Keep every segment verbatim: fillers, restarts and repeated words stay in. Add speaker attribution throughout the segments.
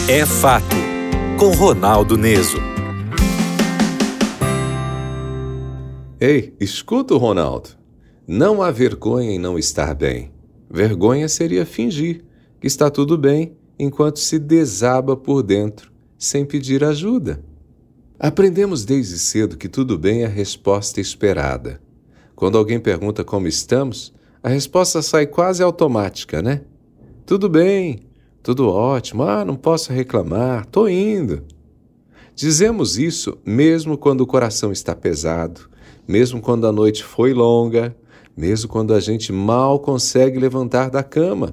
Speaker 1: É Fato, com Ronaldo Neso.
Speaker 2: Ei, escuta o Ronaldo. Não há vergonha em não estar bem. Vergonha seria fingir que está tudo bem enquanto se desaba por dentro, sem pedir ajuda. Aprendemos desde cedo que tudo bem é a resposta esperada. Quando alguém pergunta como estamos, a resposta sai quase automática, né? Tudo bem, tudo ótimo, ah, não posso reclamar, tô indo. Dizemos isso mesmo quando o coração está pesado, mesmo quando a noite foi longa, mesmo quando a gente mal consegue levantar da cama.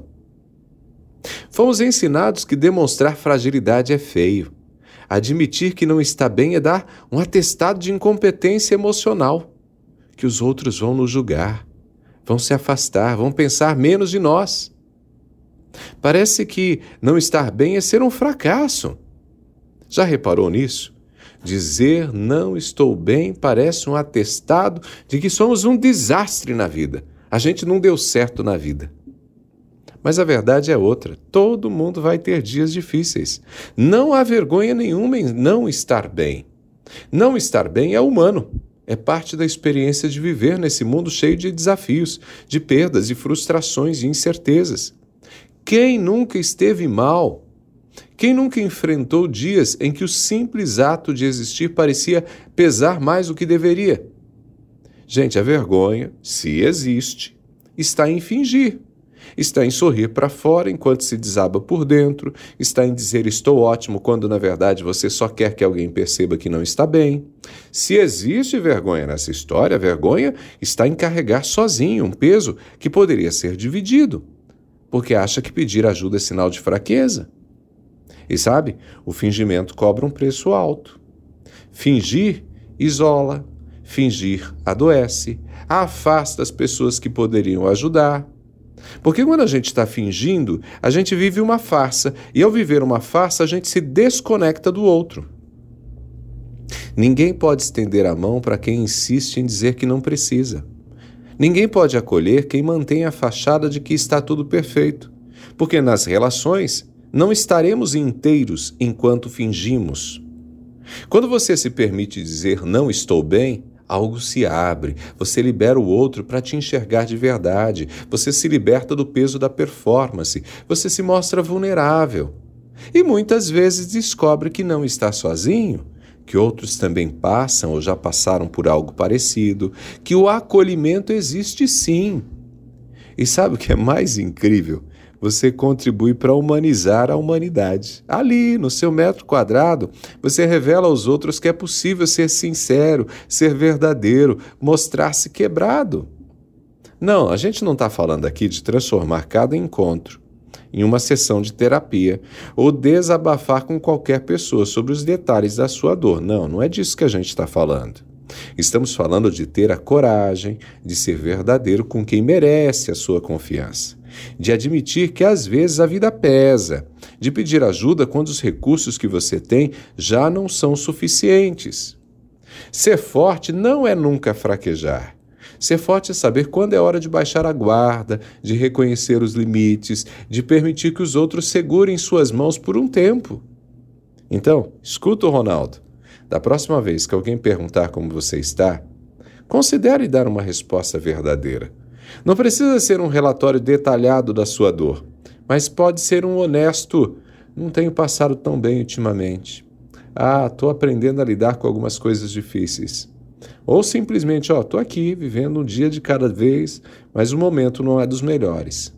Speaker 2: Fomos ensinados que demonstrar fragilidade é feio. Admitir que não está bem é dar um atestado de incompetência emocional, que os outros vão nos julgar, vão se afastar, vão pensar menos de nós. Parece que não estar bem é ser um fracasso. Já reparou nisso? Dizer não estou bem parece um atestado de que somos um desastre na vida. A gente não deu certo na vida. Mas a verdade é outra. Todo mundo vai ter dias difíceis. Não há vergonha nenhuma em não estar bem. Não estar bem é humano. É parte da experiência de viver nesse mundo cheio de desafios, de perdas, de frustrações e incertezas. Quem nunca esteve mal? Quem nunca enfrentou dias em que o simples ato de existir parecia pesar mais do que deveria? Gente, a vergonha, se existe, está em fingir. Está em sorrir para fora enquanto se desaba por dentro, está em dizer estou ótimo quando na verdade você só quer que alguém perceba que não está bem. Se existe vergonha nessa história, a vergonha está em carregar sozinho um peso que poderia ser dividido, porque acha que pedir ajuda é sinal de fraqueza. E sabe, o fingimento cobra um preço alto. Fingir isola, fingir adoece, afasta as pessoas que poderiam ajudar. Porque quando a gente está fingindo, a gente vive uma farsa, e ao viver uma farsa, a gente se desconecta do outro. Ninguém pode estender a mão para quem insiste em dizer que não precisa. Ninguém pode acolher quem mantém a fachada de que está tudo perfeito, porque nas relações não estaremos inteiros enquanto fingimos. Quando você se permite dizer não estou bem, algo se abre, você libera o outro para te enxergar de verdade, você se liberta do peso da performance, você se mostra vulnerável. E muitas vezes descobre que não está sozinho, que outros também passam ou já passaram por algo parecido, que o acolhimento existe sim. E sabe o que é mais incrível? Você contribui para humanizar a humanidade. Ali, no seu metro quadrado, você revela aos outros que é possível ser sincero, ser verdadeiro, mostrar-se quebrado. Não, a gente não está falando aqui de transformar cada encontro em uma sessão de terapia ou desabafar com qualquer pessoa sobre os detalhes da sua dor. Não, não é disso que a gente está falando. Estamos falando de ter a coragem de ser verdadeiro com quem merece a sua confiança, de admitir que às vezes a vida pesa, de pedir ajuda quando os recursos que você tem já não são suficientes. Ser forte não é nunca fraquejar. Ser forte é saber quando é hora de baixar a guarda, de reconhecer os limites, de permitir que os outros segurem suas mãos por um tempo. Então, escuta o Ronaldo. Da próxima vez que alguém perguntar como você está, considere dar uma resposta verdadeira. Não precisa ser um relatório detalhado da sua dor, mas pode ser um honesto, não tenho passado tão bem ultimamente. Ah, estou aprendendo a lidar com algumas coisas difíceis. Ou simplesmente, ó, estou aqui vivendo um dia de cada vez, mas o momento não é dos melhores.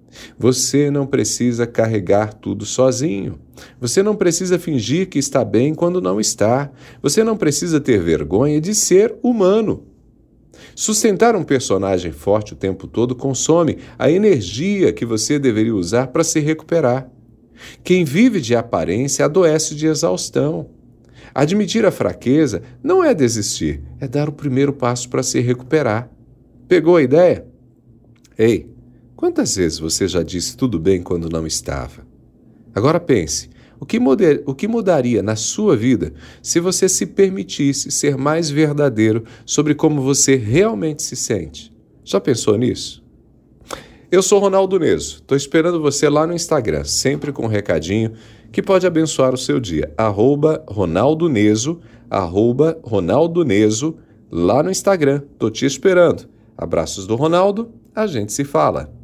Speaker 2: Você não precisa carregar tudo sozinho. Você não precisa fingir que está bem quando não está. Você não precisa ter vergonha de ser humano. Sustentar um personagem forte o tempo todo consome a energia que você deveria usar para se recuperar. Quem vive de aparência adoece de exaustão. Admitir a fraqueza não é desistir, é dar o primeiro passo para se recuperar. Pegou a ideia? Ei, quantas vezes você já disse tudo bem quando não estava? Agora pense, o que, muder, o que mudaria na sua vida se você se permitisse ser mais verdadeiro sobre como você realmente se sente? Já pensou nisso? Eu sou Ronaldo Neso, estou esperando você lá no Instagram, sempre com um recadinho que pode abençoar o seu dia. Arroba Ronaldo Neso, arroba Ronaldo Neso, lá no Instagram. Estou te esperando. Abraços do Ronaldo, a gente se fala.